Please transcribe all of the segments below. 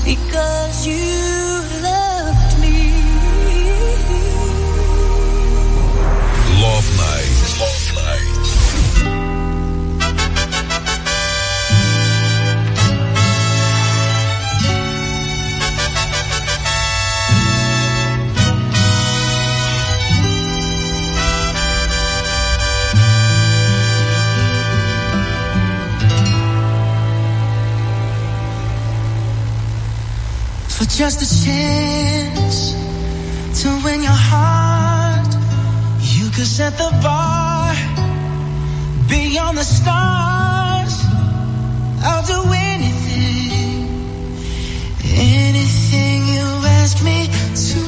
because you loved me. Love Night. Love Night. For just a chance to win your heart, you could set the bar beyond the stars. I'll do anything, anything you ask me to.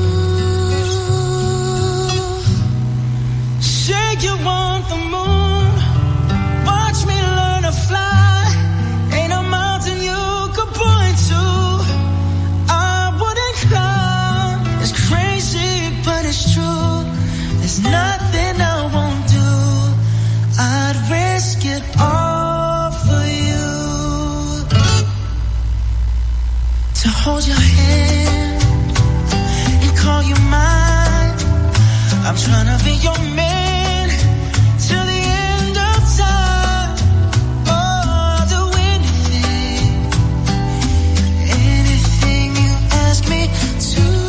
Say you want the moon, watch me learn to fly. Ain't a mountain you could point to. It's true, there's nothing I won't do. I'd risk it all for you. To hold your hand and call you mine. I'm trying to be your man till the end of time. Oh, I'll do anything, anything you ask me to.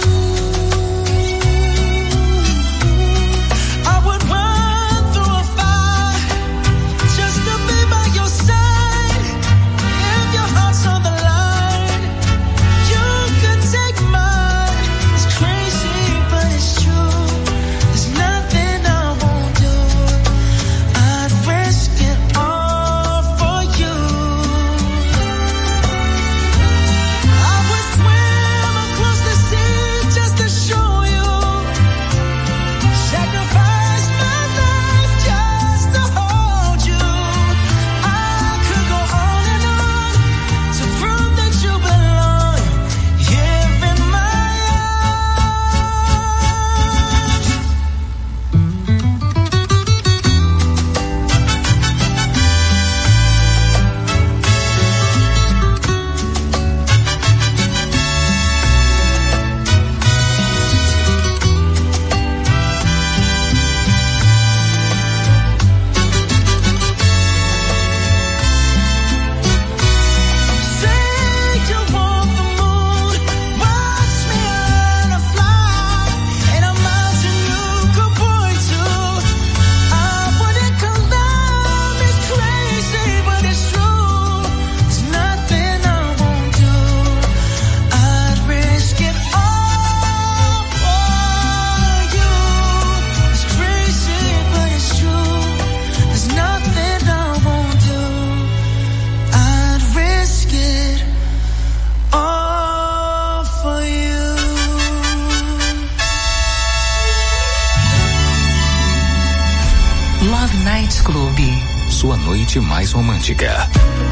Sua noite mais romântica.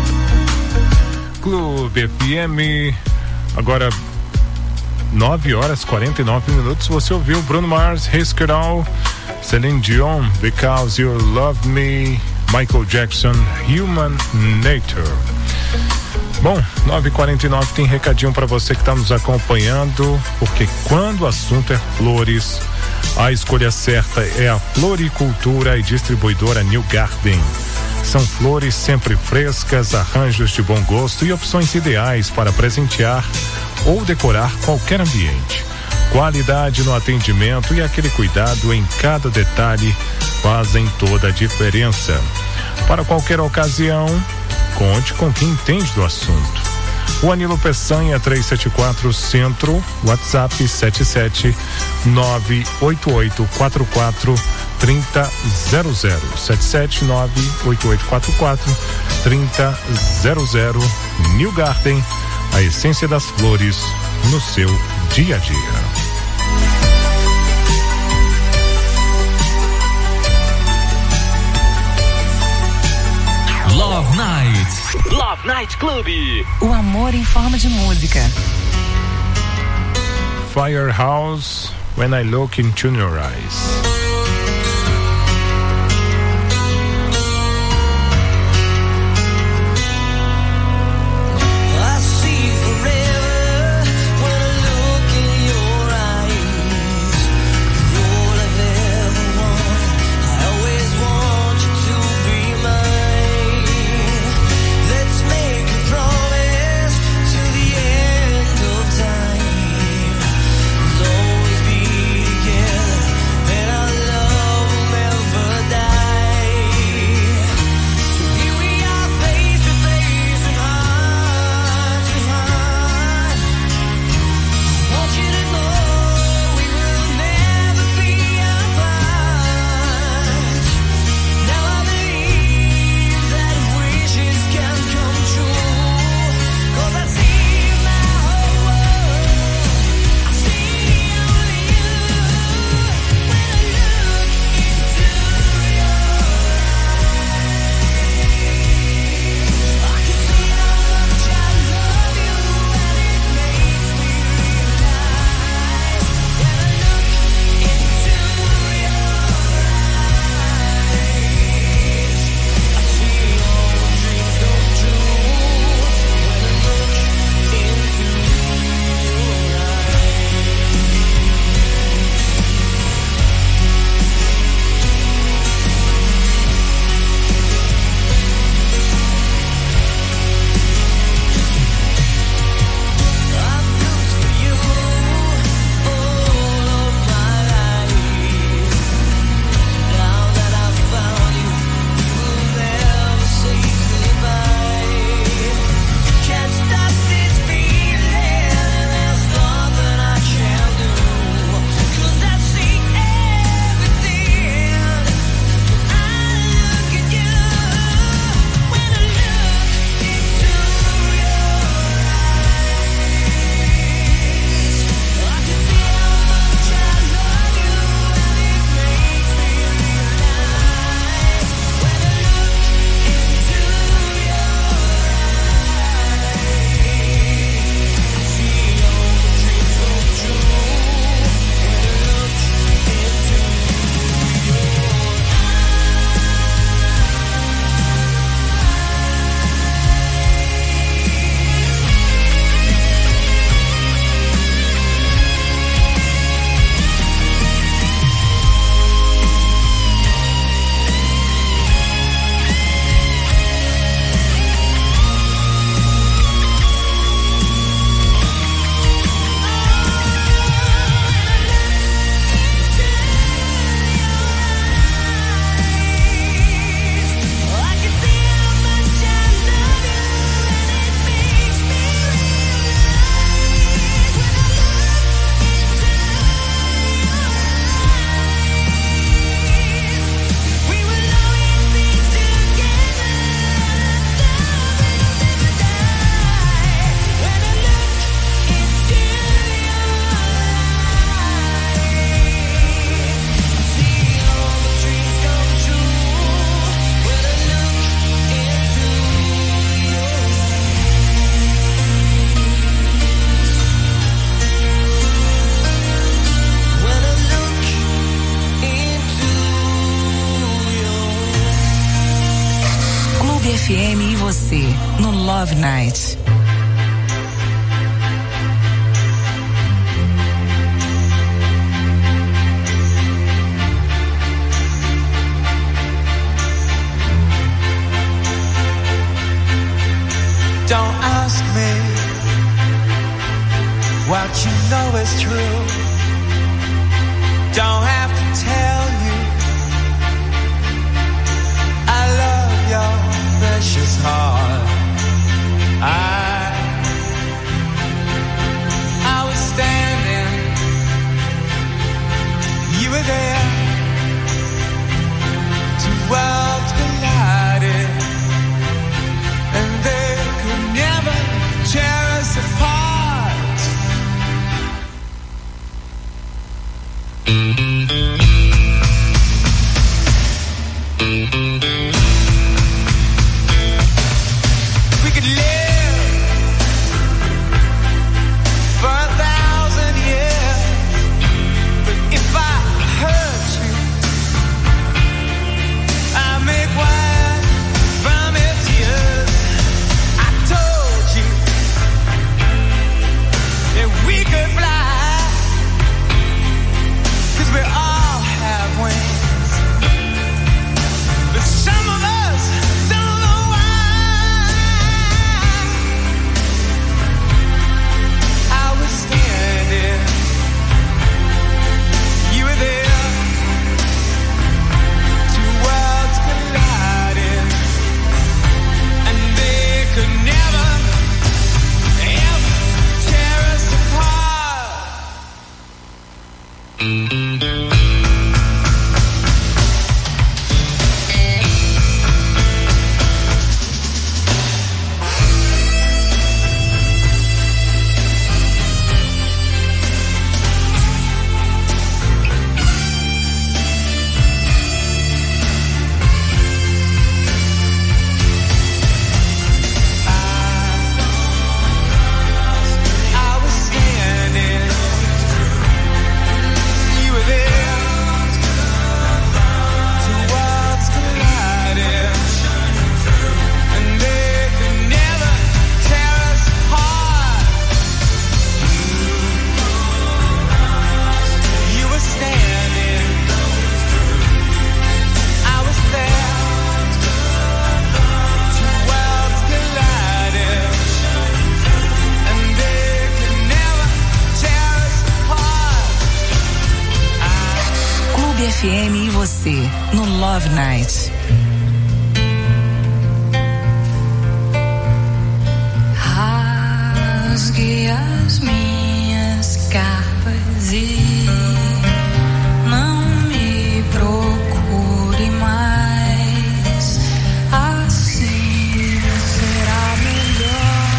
Clube FM, agora 9h49. Você ouviu Bruno Mars, Risk It All, Celine Dion, Because You Love Me, Michael Jackson, Human Nature. Bom, 9h49 tem recadinho para você que está nos acompanhando, porque quando o assunto é flores, a escolha certa é a Floricultura e Distribuidora New Garden. São flores sempre frescas, arranjos de bom gosto e opções ideais para presentear ou decorar qualquer ambiente. Qualidade no atendimento e aquele cuidado em cada detalhe fazem toda a diferença. Para qualquer ocasião, conte com quem entende do assunto. O Anilo Peçanha, 374 Centro, WhatsApp 77988443000, 77988443000. New Garden, a essência das flores no seu dia a dia. Love Night. Love Night Club. O amor em forma de música. Firehouse, When I Look Into Your Eyes. I see forever você no Love Night. Don't ask me what you know is true. Don't have to tell you I love your precious heart. I was standing, you were there. Two worlds collided, and they could never tear us apart. We could live for 1,000 years, but if I hurt you, I make wine from your tears. I told you that we could fly, 'cause we all have wings, but some of us don't know why. I was standing, you were there. Two worlds collided, and they could never, ever tear us apart. I was standing, you were there. Two worlds collided, and they could never tear us apart. You were standing, I was there. Two worlds collided, and they could never tear us apart. Clube FM e você no Love Night. Rasgue as minhas capas e não me procure mais. Assim será melhor.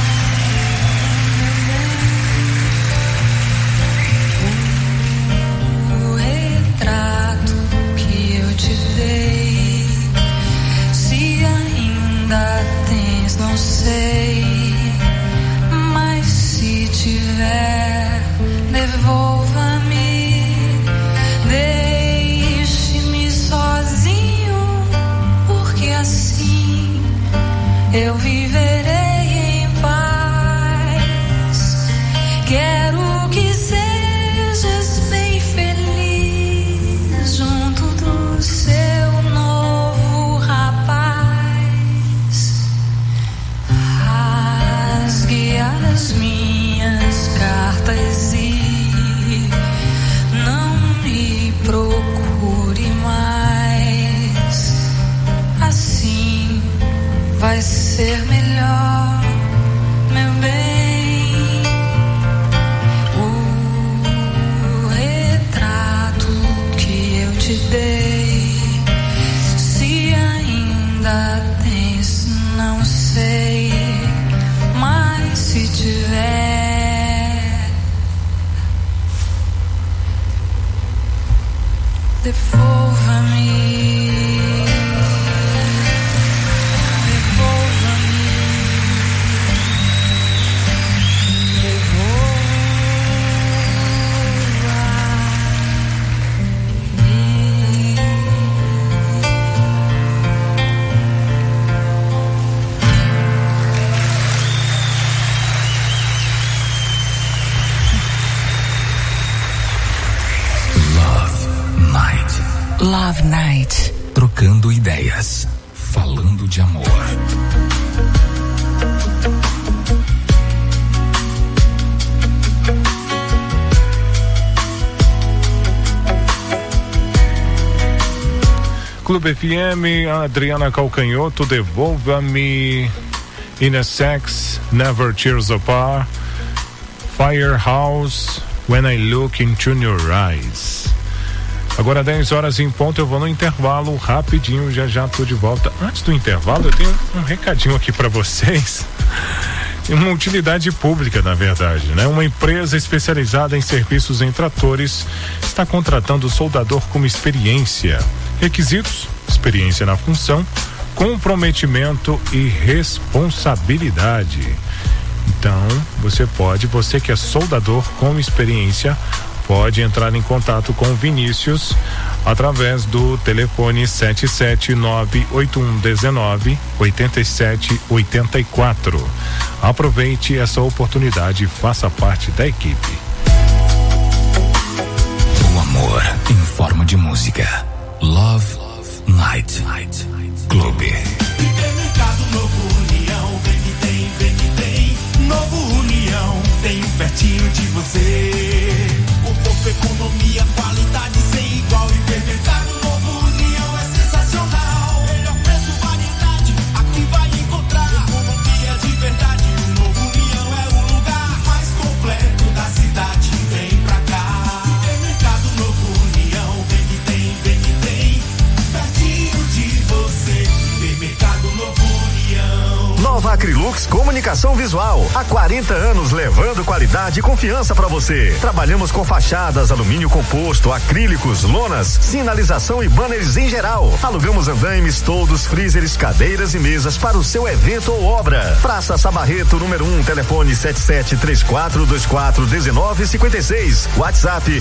O retrato que eu te dei, se ainda tens, não sei. Mas se tiver, devolva-me. Love Night. Trocando ideias, falando de amor. Clube FM, Adriana Calcanhoto, Devolva-me, Inesex, Never Tears Apart, Firehouse, When I Look Into Your Eyes. Agora 10 horas em ponto, eu vou no intervalo rapidinho, já tô de volta. Antes do intervalo, eu tenho um recadinho aqui para vocês. Uma utilidade pública, na verdade, né? Uma empresa especializada em serviços em tratores está contratando soldador com experiência. Requisitos: experiência na função, comprometimento e responsabilidade. Então, você que é soldador com experiência, pode entrar em contato com o Vinícius através do telefone 779-8119-8784. Aproveite essa oportunidade e faça parte da equipe. O amor em forma de música. Love Night Clube. Hipermercado Novo União, vem que tem. Novo União, tem pertinho de você. Conforto, economia, qualidade sem igual. Hipermercado Novo União é sensacional. Melhor preço, variedade, aqui vai encontrar. Economia de verdade, o Novo União é o lugar mais completo da cidade. Vem pra cá. Hipermercado Novo União, vem que tem. Pertinho de você. Hipermercado Novo União. Nova Acrylux Comunicação Visual. Há 40 anos levando qualidade e confiança para você. Trabalhamos com fachadas, alumínio composto, acrílicos, lonas, sinalização e banners em geral. Alugamos andaimes, toldos, freezers, cadeiras e mesas para o seu evento ou obra. Praça Sabarreto, número 1, telefone 7734241956. WhatsApp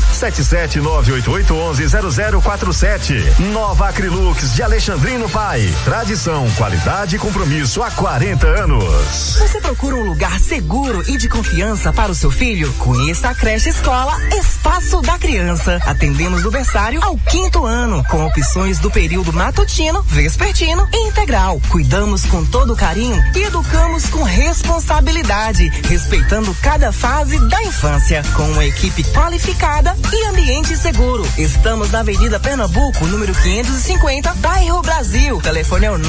77988110047. Nova Acrylux de Alexandrino Pai. Tradição, qualidade e compromisso há 40 anos. Você procura um lugar seguro e de confiança para o seu filho? Conheça a creche escola Espaço da Criança. Atendemos do berçário ao 5º ano, com opções do período matutino, vespertino e integral. Cuidamos com todo carinho e educamos com responsabilidade, respeitando cada fase da infância, com uma equipe qualificada e ambiente seguro. Estamos na Avenida Pernambuco, número 550, bairro Brasil. Telefone é o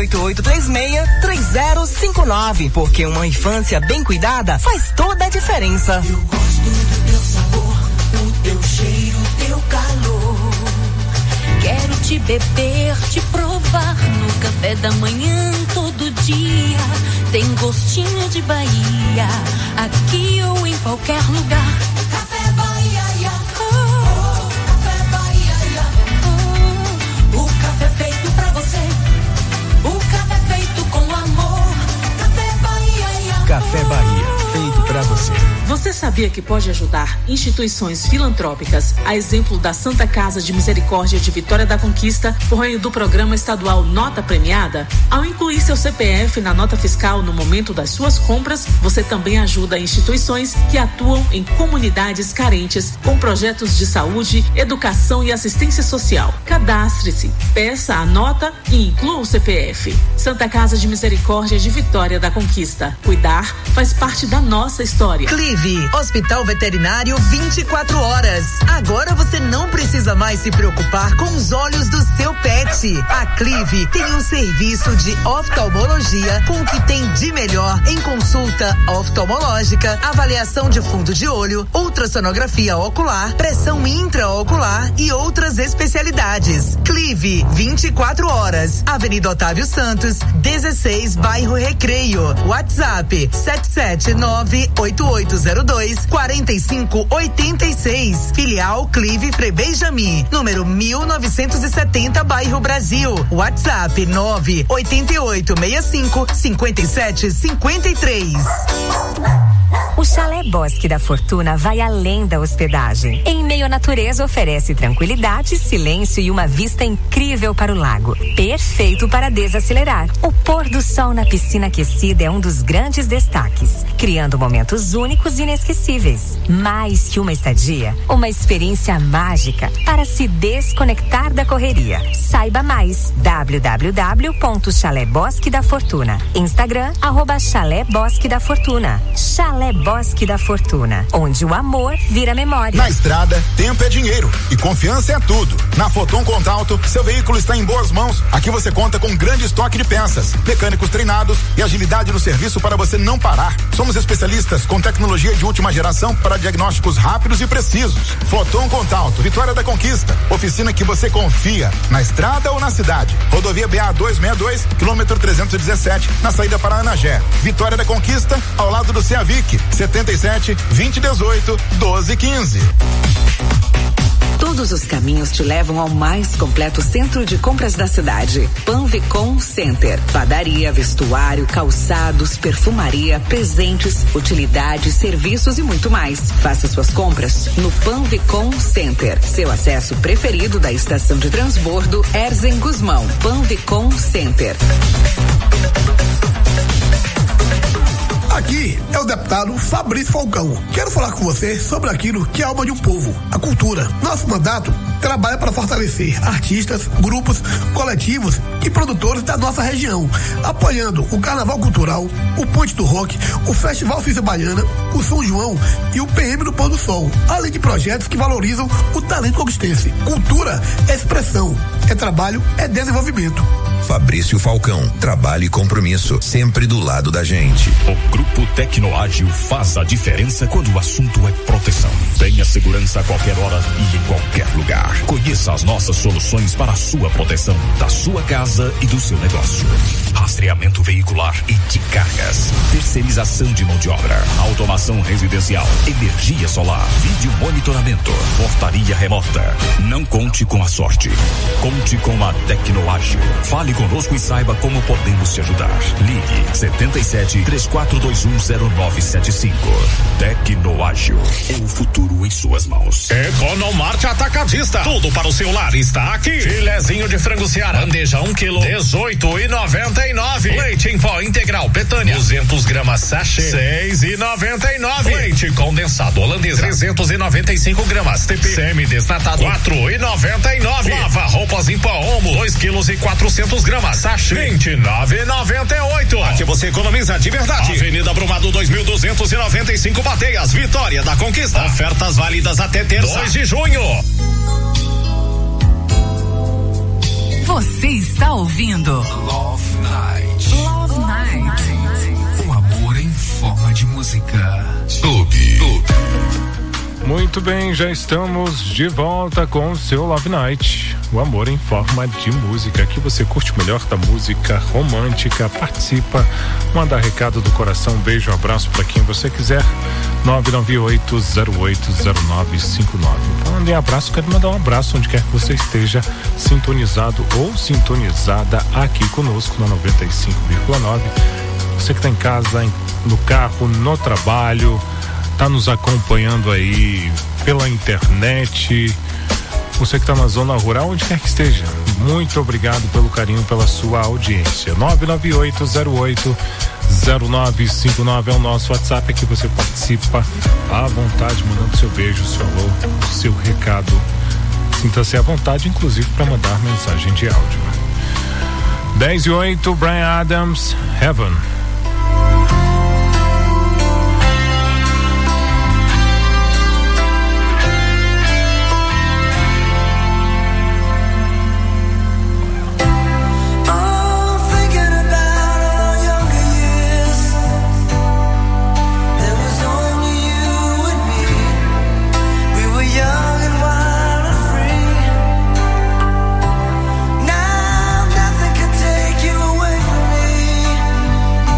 988363059, porque uma infância bem cuidada faz toda a diferença. Eu gosto do teu sabor, o teu cheiro, o teu calor. Quero te beber, te provar no café da manhã todo dia. Tem gostinho de Bahia, aqui ou em qualquer lugar. Café Bahia, Café Bahia, o café feito pra você, o café feito com amor. Café Bahia, Café Bahia, feito pra você. Você sabia que pode ajudar instituições filantrópicas, a exemplo da Santa Casa de Misericórdia de Vitória da Conquista, por meio do programa estadual Nota Premiada? Ao incluir seu CPF na nota fiscal no momento das suas compras, você também ajuda instituições que atuam em comunidades carentes com projetos de saúde, educação e assistência social. Cadastre-se, peça a nota e inclua o CPF. Santa Casa de Misericórdia de Vitória da Conquista. Cuidar faz parte da nossa história. Clive, Hospital Veterinário 24 horas. Agora você não precisa mais se preocupar com os olhos do seu pet. A Clive tem um serviço de oftalmologia com o que tem de melhor em consulta oftalmológica, avaliação de fundo de olho, ultrassonografia ocular, pressão intraocular e outras especialidades. Clive 24 horas. Avenida Otávio Santos, 16, bairro Recreio. WhatsApp 7798802-4586. Filial Clive Frei-Benjamin, número 1970, bairro Brasil. WhatsApp 98865-5753. O Chalé Bosque da Fortuna vai além da hospedagem. Em meio à natureza, oferece tranquilidade, silêncio e uma vista incrível para o lago. Perfeito para desacelerar. O pôr do sol na piscina aquecida é um dos grandes destaques, criando momentos únicos e inesquecíveis. Mais que uma estadia, uma experiência mágica para se desconectar da correria. Saiba mais, www.Chalé Bosque da Fortuna. Instagram, @Chalé Bosque da Fortuna. Chalé Bosque da Fortuna, onde o amor vira memória. Na estrada, tempo é dinheiro e confiança é tudo. Na Foton Contalto, seu veículo está em boas mãos. Aqui você conta com um grande estoque de peças, mecânicos treinados e agilidade no serviço para você não parar. Somos especialistas com tecnologia de última geração para diagnósticos rápidos e precisos. Foton Contalto, Vitória da Conquista. Oficina que você confia, na estrada ou na cidade. Rodovia BA 262, quilômetro 317, na saída para Anagé. Vitória da Conquista, ao lado do CEAVIC, 77 2018 1215. Todos os caminhos te levam ao mais completo centro de compras da cidade. Panvicom Center. Padaria, vestuário, calçados, perfumaria, presentes, utilidades, serviços e muito mais. Faça suas compras no Panvicom Center. Seu acesso preferido da estação de transbordo Erzen Guzmão. Panvicom Center. Aqui é o deputado Fabrício Falcão. Quero falar com você sobre aquilo que é a alma de um povo, a cultura. Nosso mandato trabalha para fortalecer artistas, grupos, coletivos e produtores da nossa região, apoiando o Carnaval Cultural, o Ponte do Rock, o Festival Cisa Baiana, o São João e o PM do Pôr do Sol, além de projetos que valorizam o talento conquistense. Cultura é expressão, é trabalho, é desenvolvimento. Fabrício Falcão, trabalho e compromisso, sempre do lado da gente. O Grupo Tecnoágil faz a diferença quando o assunto é proteção. Tenha segurança a qualquer hora e em qualquer lugar. Conheça as nossas soluções para a sua proteção, da sua casa e do seu negócio. Rastreamento veicular e de cargas. Terceirização de mão de obra. Automação residencial. Energia solar. Vídeo monitoramento. Portaria remota. Não conte com a sorte. Conte com a Tecnoágil. Fale conosco e saiba como podemos te ajudar. Ligue 77 34210975. Tecnoágil. O futuro em suas mãos. Economarte Atacadista. Tudo para o seu lar está aqui. Filezinho de frango Ceará. Bandeja 1 kg. 18,99. Leite em pó integral Betânia. 200 gramas sachê. 6,99. Leite condensado holandesa. 395 gramas. TP. Semi-desnatado. 4,99. Lava roupas em pó Omo. 2 kg e 400 gramas. Sachê. 29,98. Aqui você economiza de verdade. Avenida Brumado 2295 Bateias. Vitória da Conquista. Ofertas válidas até terça. 2 de junho. Você está ouvindo Love Night. Love Night. O amor em forma de música. Clube. Muito bem, já estamos de volta com o seu Love Night. O amor em forma de música. Aqui você curte o melhor da música romântica, participa, manda recado do coração, um beijo, um abraço para quem você quiser. 998080959. Falando em abraço, quero mandar um abraço onde quer que você esteja sintonizado ou sintonizada aqui conosco na 95,9. Você que está em casa, no carro, no trabalho, está nos acompanhando aí pela internet. Você que está na zona rural, onde quer que esteja, muito obrigado pelo carinho, pela sua audiência. 998080959 é o nosso WhatsApp, aqui você participa à vontade, mandando seu beijo, seu alô, seu recado. Sinta-se à vontade, inclusive, para mandar mensagem de áudio. 10:08, Bryan Adams, Heaven. Now nothing can take you away from me.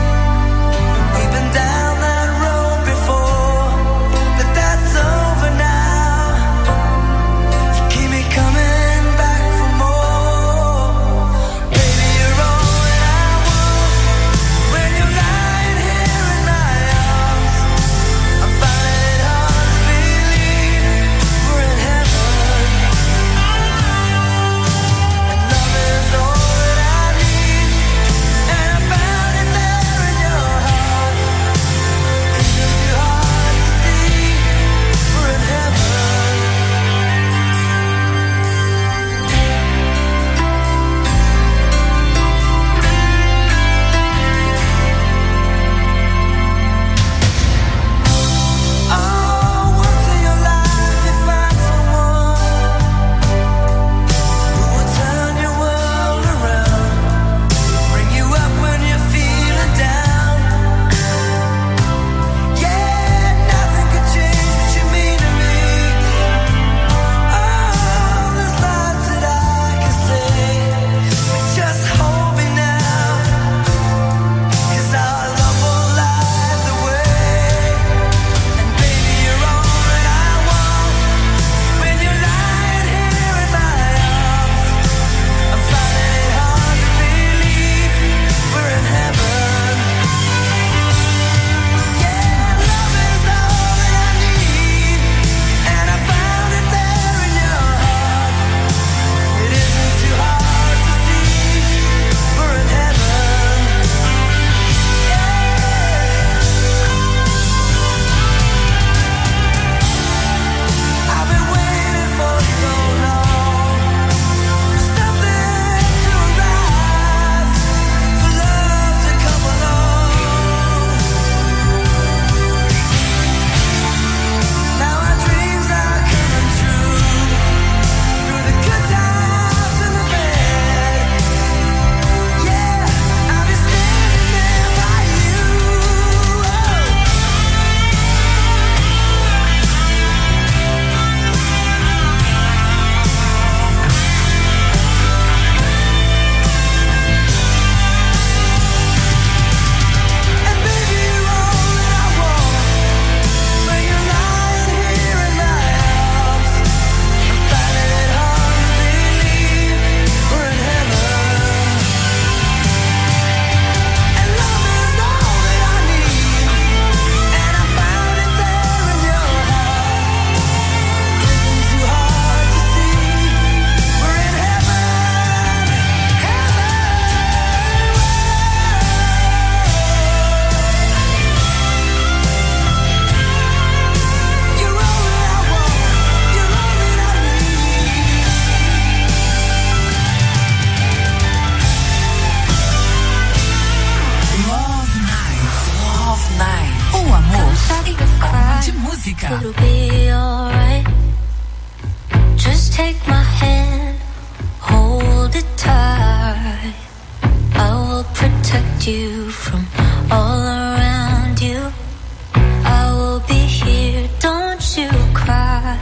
música. It'll be alright. Just take my hand, hold it tight. I will protect you from all around you. I will be here, don't you cry.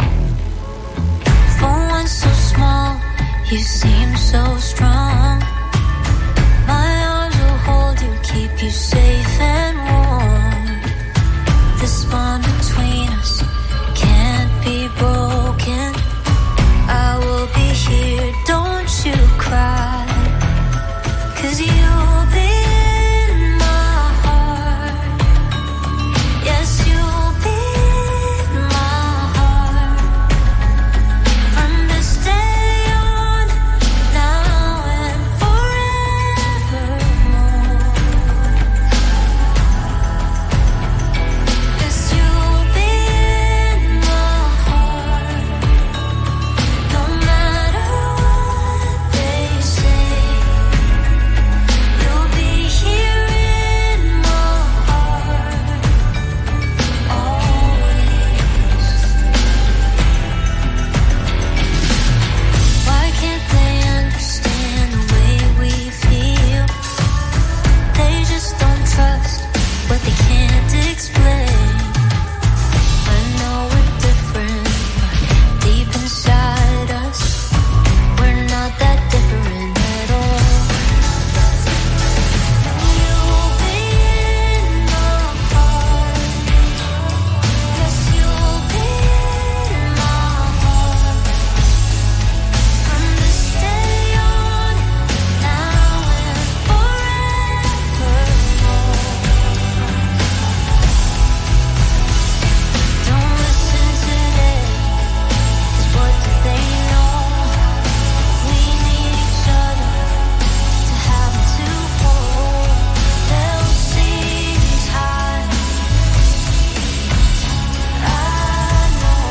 For one so small, you seem so strong. My arms will hold you, keep you safe and warm. This bond between us can't be broken. I will be here, don't you cry. 'Cause you'll be in my heart. Yes, you'll be in my heart. From this day on, now and forevermore. Yes, you'll be in my heart. No matter what they say, you'll be here in my heart always. Why can't they understand the way we feel? They just don't trust what they can't explain. I know we're different, but deep inside us, we're not that different at all. You'll be in my heart. Yes, you'll be in my heart. From this day on, now and forevermore. Don't listen to them, 'cause what do they know? We need each other to have to hold. They'll see time. I know.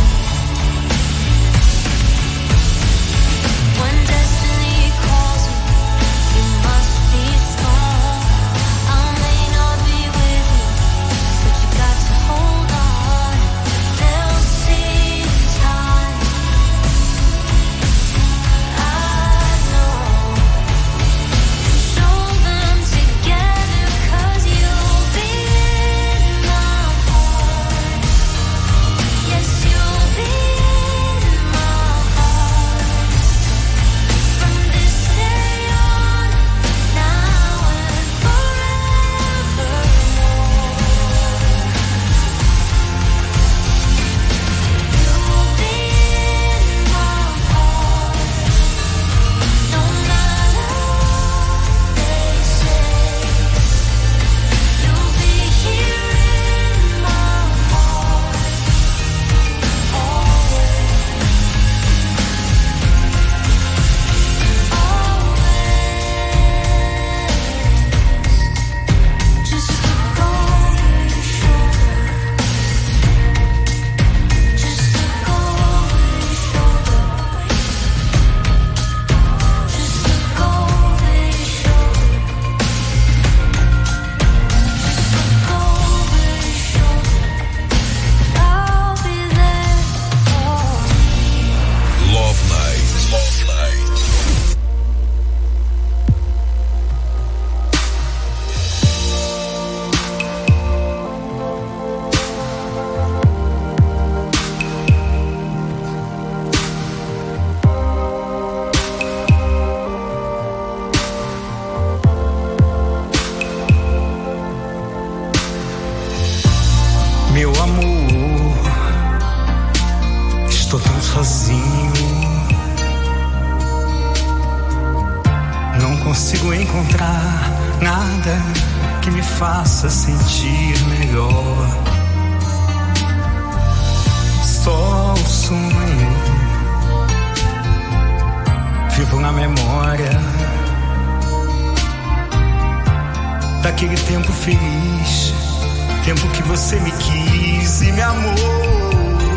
When destiny calls you, you must be strong. I may not be with you, but you got to hold on. They'll see time. I know. Show them together, 'cause you'll be in my heart. Yes, you'll be in my heart. From this day on, now and forevermore. You'll be in my heart. No matter what they say, you'll be here in my heart always. Just look over your shoulder. Just look over your shoulder. Just look over your shoulder. Just look over your shoulder. I'll be there for you. Love Night. Love Night. Meu amor, estou tão sozinho. Não consigo encontrar nada que me faça sentir melhor. Só o sonho, vivo na memória daquele tempo feliz, tempo que você me quis e me amou.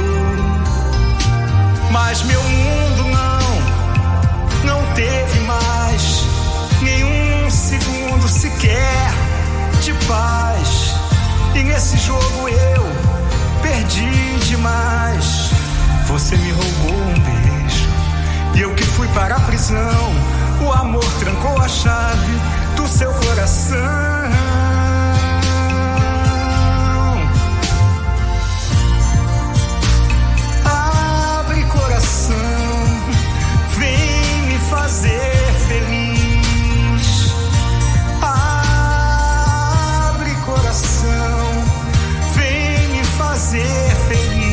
Mas meu mundo não teve mais nenhum segundo sequer de paz. E nesse jogo eu Você me roubou um beijo e eu que fui para a prisão. O amor trancou a chave do seu coração. Abre coração, vem me fazer feliz. Abre coração, vem me fazer feliz.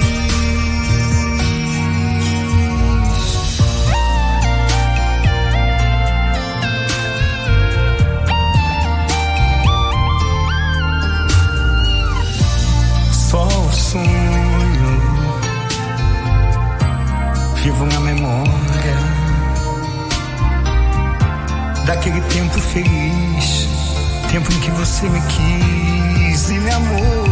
Só o sonho vivo na memória daquele tempo feliz, tempo em que você me quis e me amou.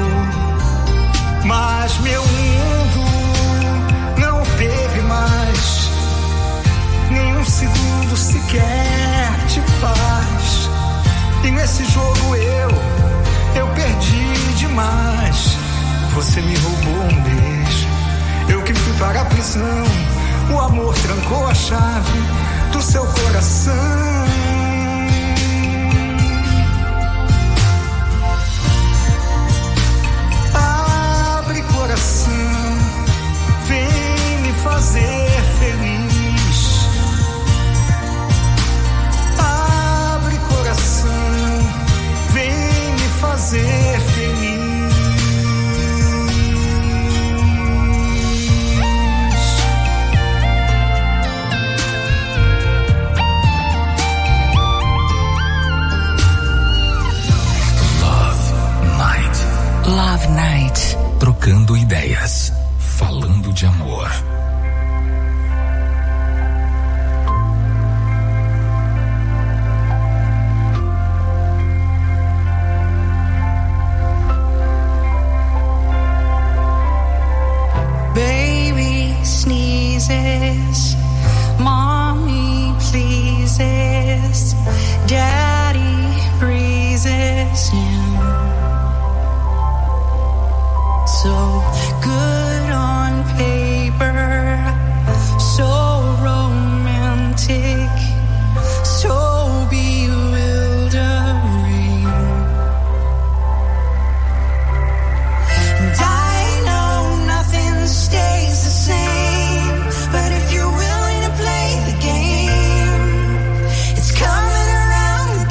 Mas meu mundo não teve mais nenhum segundo sequer de paz. E nesse jogo eu perdi demais. Você me roubou um beijo, eu que fui para a prisão. O amor trancou a chave do seu coração. Abre coração, vem me fazer feliz. Abre coração, vem me fazer feliz. Love Night. Trocando ideias, falando de amor. Baby sneezes, mommy pleases, daddy breezes in. So good on paper, so romantic, so bewildering. And I know nothing stays the same, but if you're willing to play the game, it's coming around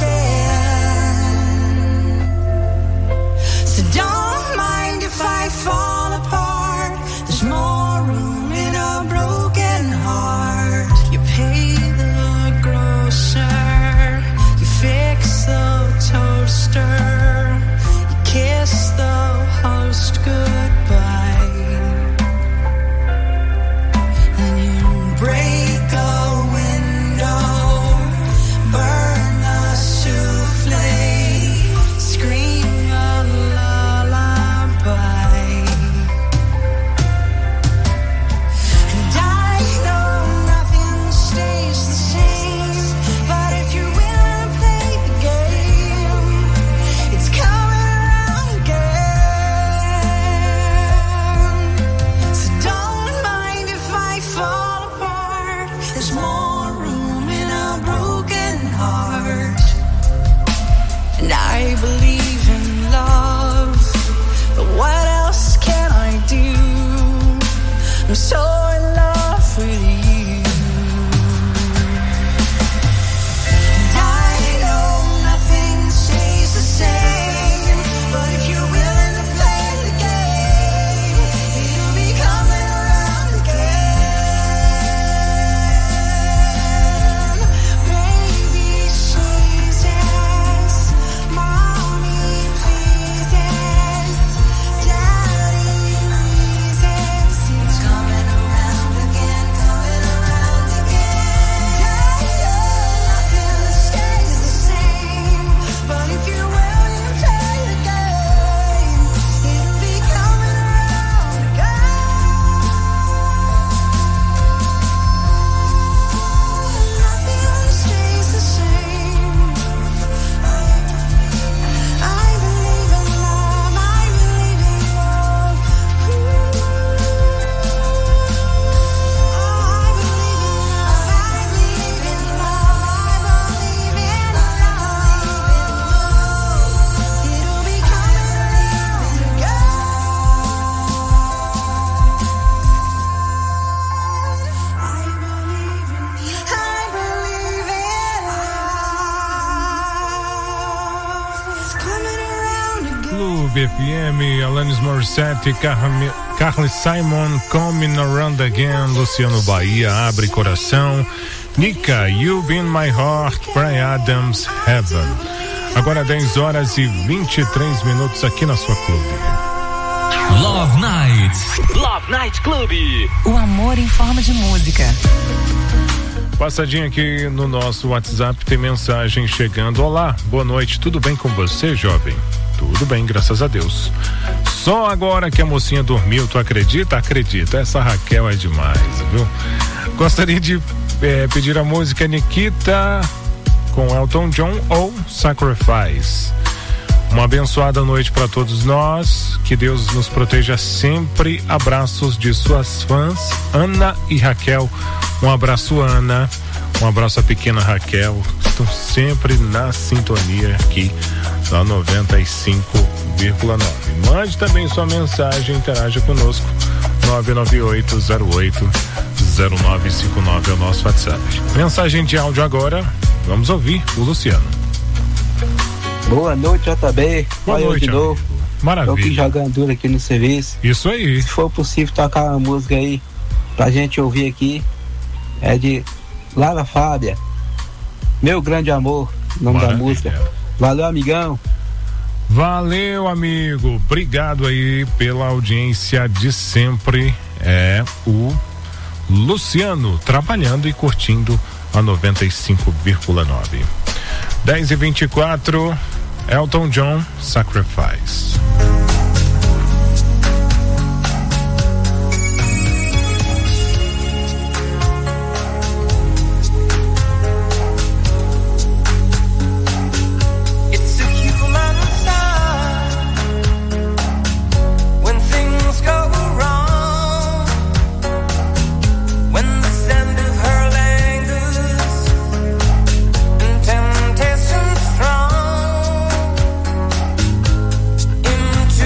again. So don't mind if I fall apart. There's more room in a broken heart. You pay the grocer, you fix the toaster, you kiss the host goodbye, and you break a window, burn the souffle, scream a lullaby. And I know nothing stays the same, but if you're willing to play the game, it's coming around again. So don't mind if I fall apart. There's more room in a broken heart. And I believe in love, but what else can I do? I'm so in love with you. And I know nothing stays the same, but if you're willing to play the game, it'll be coming around again. Baby sneezes, mommy pleases, daddy pleases. It's coming around. Vibe FM, Alanis Morissette, Carly Simon, Coming Around Again, Luciano Bahia, Abre Coração, Nika, You Be In My Heart, Bryan Adams, Heaven. Agora 10h23 aqui na sua clube. Love Night Club. O amor em forma de música. Passadinha aqui no nosso WhatsApp, tem mensagem chegando. Olá, boa noite, tudo bem com você, jovem? Tudo bem, graças a Deus. Só agora que a mocinha dormiu, tu acredita? Acredita, essa Raquel é demais, viu? Gostaria de pedir a música Nikita com Elton John ou Sacrifice. Uma abençoada noite para todos nós, que Deus nos proteja sempre. Abraços de suas fãs, Ana e Raquel. Um abraço, Ana, um abraço à pequena Raquel, estão sempre na sintonia aqui na 95,9. Mande também sua mensagem, interaja conosco, 998080959 é o nosso WhatsApp. Mensagem de áudio agora, vamos ouvir o Luciano. Boa noite, JB. Boa noite, de novo. Maravilha. Tô aqui jogando duro aqui no serviço. Isso aí. Se for possível tocar uma música aí pra gente ouvir aqui, é de Lara Fábia, Meu Grande Amor, nome da música. Valeu, amigão. Valeu, amigo. Obrigado aí pela audiência de sempre. É o Luciano trabalhando e curtindo a 95,9. 10h24, Elton John, Sacrifice. Into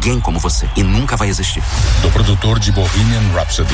ninguém como você e nunca vai existir. Do produtor de Bohemian Rhapsody.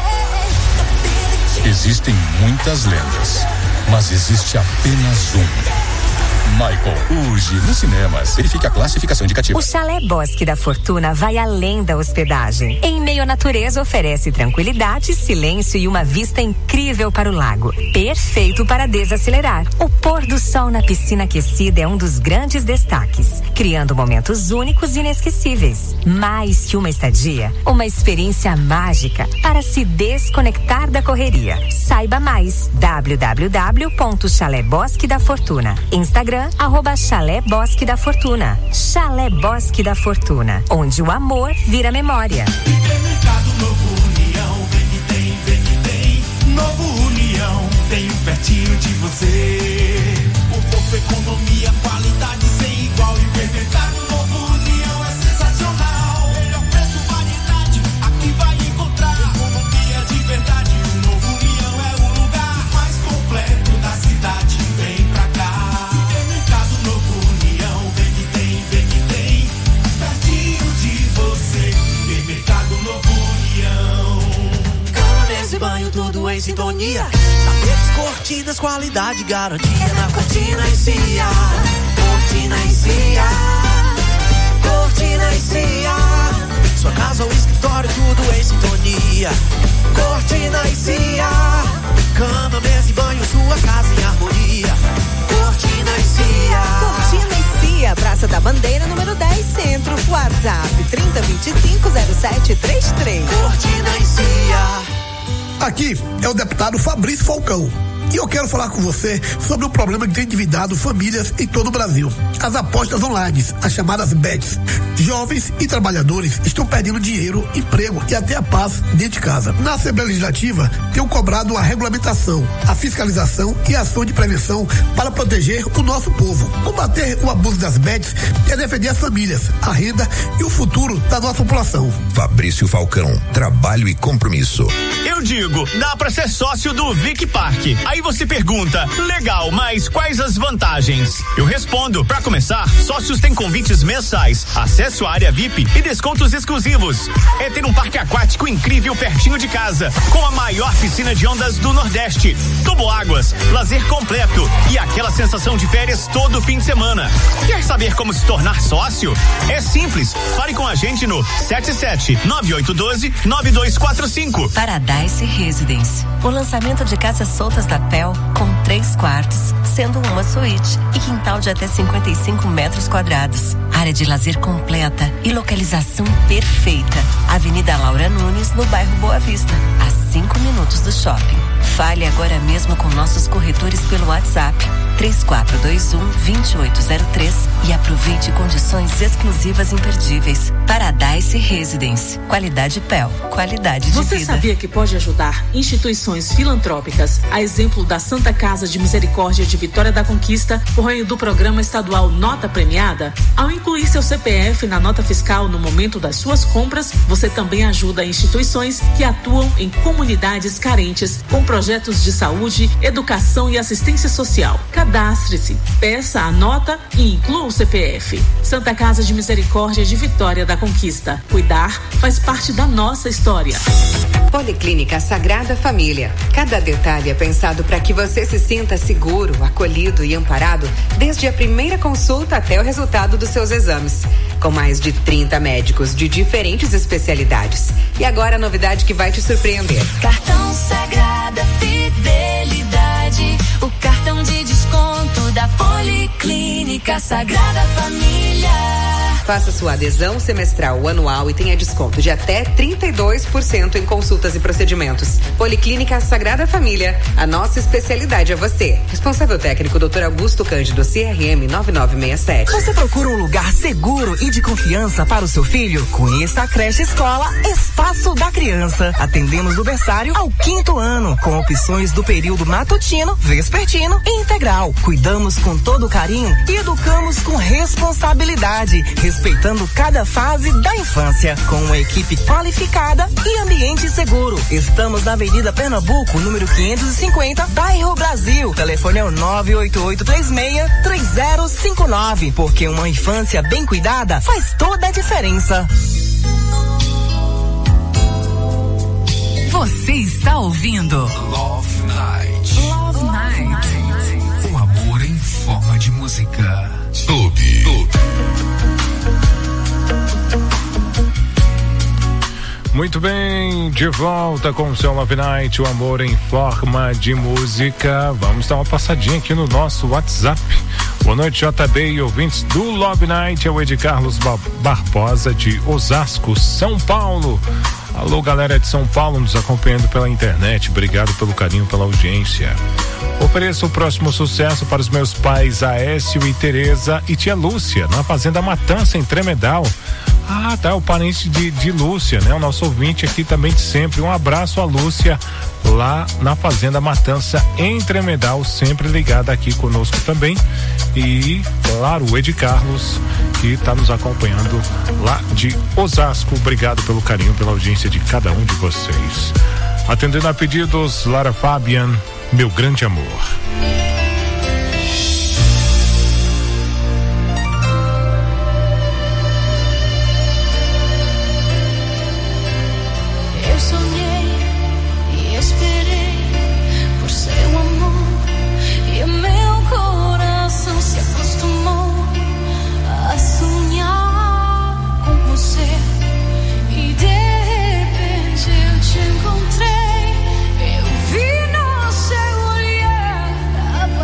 Existem muitas lendas, mas existe apenas um. Michael, hoje nos cinemas. Verifique a classificação indicativa. O Chalé Bosque da Fortuna vai além da hospedagem. Em meio à natureza, oferece tranquilidade, silêncio e uma vista incrível para o lago. Perfeito para desacelerar. O pôr do sol na piscina aquecida é um dos grandes destaques, criando momentos únicos e inesquecíveis. Mais que uma estadia, uma experiência mágica para se desconectar da correria. Saiba mais. www.chalébosque da Fortuna. Instagram @Chalé Bosque da Fortuna. Chalé Bosque da Fortuna, onde o amor vira memória. Supermercado Novo União, vem que tem. Novo União, tem pertinho de você. Conforto, economia, qualidade sem igual. E Supermercado Novo União é sensacional. Melhor preço, variedade, aqui vai encontrar. Economia de verdade, o Novo União é o lugar mais completo da cidade. Vem pra cá. Banho tudo em sintonia. Tapetes, cortinas, qualidade, garantia na Cortina e Cia. Cortina e Cia. Cortina e Cia. Sua casa ou escritório, tudo em sintonia. Cortina e Cia. Cama, mesa e banho, sua casa em harmonia. Cortina e Cia. Cortina e Cia, Praça da Bandeira, número 10, Centro. WhatsApp 3025-0733. Cortina e Cia. Aqui é o deputado Fabrício Falcão. E eu quero falar com você sobre o problema que tem endividado famílias em todo o Brasil. As apostas online, as chamadas bets. Jovens e trabalhadores estão perdendo dinheiro, emprego e até a paz dentro de casa. Na Assembleia Legislativa, tenho cobrado a regulamentação, a fiscalização e a ação de prevenção para proteger o nosso povo. Combater o abuso das bets é defender as famílias, a renda e o futuro da nossa população. Fabrício Falcão, trabalho e compromisso. Eu digo, dá pra ser sócio do Vic Park. Aí você pergunta, legal, mas quais as vantagens? Eu respondo, pra começar, sócios têm convites mensais, acesso à área VIP e descontos exclusivos. É ter um parque aquático incrível pertinho de casa, com a maior piscina de ondas do Nordeste, toboáguas, lazer completo e aquela sensação de férias todo fim de semana. Quer saber como se tornar sócio? É simples, fale com a gente no 77-9812-9245. Paradise Residence, o lançamento de casas soltas da PEL com 3 quartos, sendo uma suíte e quintal de até 55 metros quadrados. Área de lazer completa e localização perfeita. Avenida Laura Nunes, no bairro Boa Vista, a 5 minutos do shopping. Fale agora mesmo com nossos corretores pelo WhatsApp 3421-2803 e aproveite condições exclusivas imperdíveis. Paradise Residence. Qualidade PEL. Qualidade de Você vida. sabia que pode ajudar instituições filantrópicas, a exemplo da Santa Casa de Misericórdia de Vitória da Conquista, por meio do programa estadual Nota Premiada? Ao incluir seu CPF na nota fiscal no momento das suas compras, você também ajuda instituições que atuam em comunidades carentes com projetos de saúde, educação e assistência social. Cadastre-se, peça a nota e inclua o CPF. Santa Casa de Misericórdia de Vitória da Conquista. Cuidar faz parte da nossa história. Policlínica Sagrada Família. Cada detalhe é pensado para que você se sinta seguro, acolhido e amparado desde a primeira consulta até o resultado dos seus exames. Com mais de 30 médicos de diferentes especialidades. E agora a novidade que vai te surpreender. Cartão Sagrada Fidelidade, o cartão de desconto da Policlínica Sagrada Família. Faça sua adesão semestral ou anual e tenha desconto de até 32% em consultas e procedimentos. Policlínica Sagrada Família, a nossa especialidade é você. Responsável técnico Dr. Augusto Cândido, CRM 9967. Você procura um lugar seguro e de confiança para o seu filho? Conheça a creche escola Espaço da Criança. Atendemos do berçário ao 5º ano, com opções do período matutino, vespertino e integral. Cuidamos com todo carinho e educamos com responsabilidade. respeitando cada fase da infância, com uma equipe qualificada e ambiente seguro. Estamos na Avenida Pernambuco, número 550, bairro Brasil. Telefone é o 98836-3059, porque uma infância bem cuidada faz toda a diferença. Você está ouvindo Love Night. Love Night. O amor em forma de música. Tubi. Muito bem, de volta com o seu Love Night, o amor em forma de música. Vamos dar uma passadinha aqui no nosso WhatsApp. Boa noite, JB e ouvintes do Love Night. É o Ed Carlos Barbosa de Osasco, São Paulo. Alô, galera de São Paulo nos acompanhando pela internet. Obrigado pelo carinho, pela audiência. Ofereço o próximo sucesso para os meus pais Aécio e Tereza e tia Lúcia, na Fazenda Matança, em Tremedal. Ah, tá, o parente de Lúcia, né? O nosso ouvinte aqui também de sempre. Um abraço a Lúcia lá na Fazenda Matança, em Tremedal, sempre ligada aqui conosco também. E, claro, o Ed Carlos, que está nos acompanhando lá de Osasco. Obrigado pelo carinho, pela audiência de cada um de vocês. Atendendo a pedidos, Lara Fabian, Meu Grande Amor. Encontrei, eu vi no seu olhar a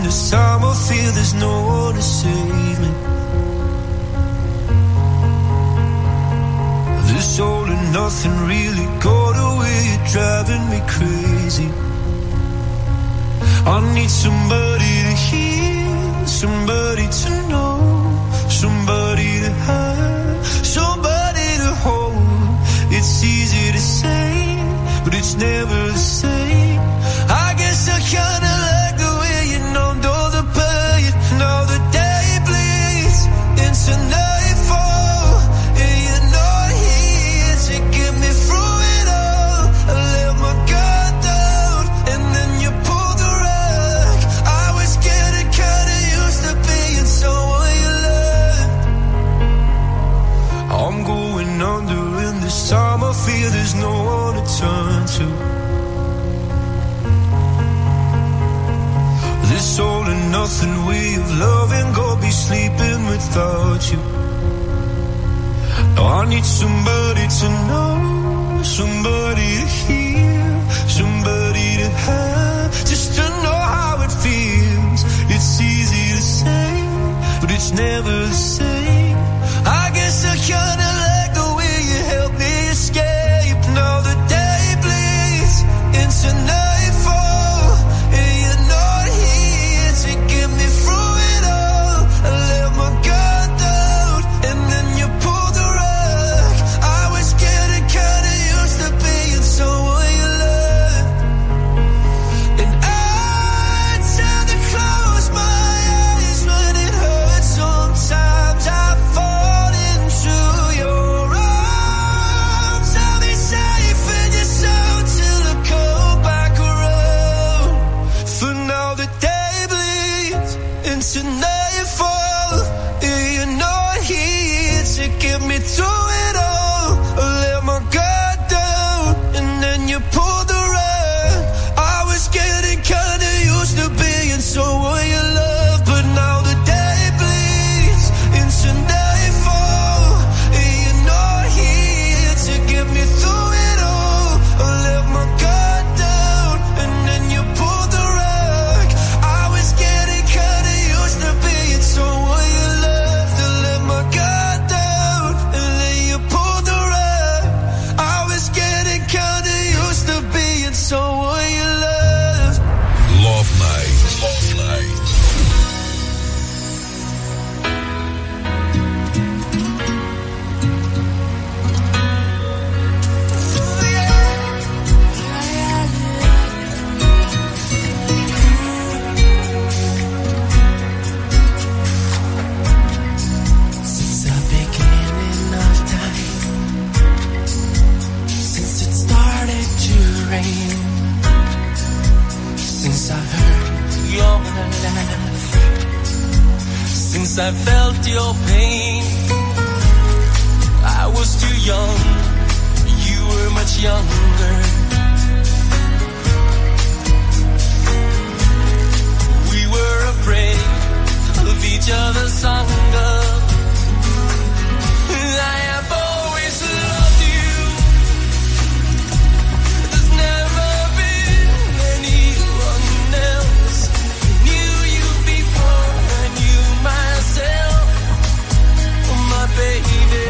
this time I feel there's no one to save me. This all and nothing really got away, you're driving me crazy. I need somebody to hear, somebody to know, somebody to have, somebody to hold. It's easy to say, but it's never the same. I guess I kinda like the way you numbed all the pain. Now the day bleeds into nightfall, and you're not here to get me through it all. I let my guard down, and then you pulled the rug. I was getting kinda used to being someone you loved. I'm going under, and this time I feel there's no one to turn to. This all and nothing way of loving, go be sleeping without you. Now I need somebody to know, somebody to hear, somebody to have, just to know how it feels. It's easy to say, but it's never the same. I guess I kinda like the way you help me escape. Now the day bleeds into nightfall, and you're not here to get me through it all. I let my guard down, and then you pulled the rug. I was getting kinda used to being someone you loved. And I tend to close my eyes when it hurts. Sometimes I fall into your arms. I'll be safe in your soul till I come back around. For now the day bleeds into nightfall, and you're not here to get me through it all. I let my guard down, and then you pulled the rug. I was getting kinda used to being someone you love, but now the day bleeds into nightfall, and you're not here to get me through it all. I let my guard down, and then you pulled the rug. I was getting kinda used to being someone you loved. I let my guard down, and then you pulled the rug. I was getting kinda used to being someone you loved. Love Night. Love Night. Since the beginning of time, since it started to rain, since I heard your laugh, since I felt your pain, I was too young, you were much younger. We were afraid of each other's hunger. I have always loved you. There's never been anyone else. Knew you before I knew myself, my baby.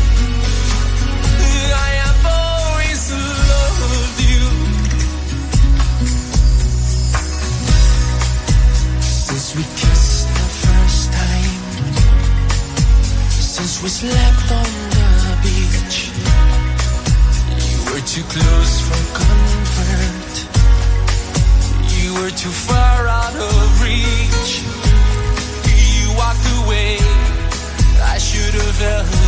I have always loved you. Since we kissed the first time, since we slept on the beach, you were too close for comfort, you were too far out of reach. You walked away, I should have held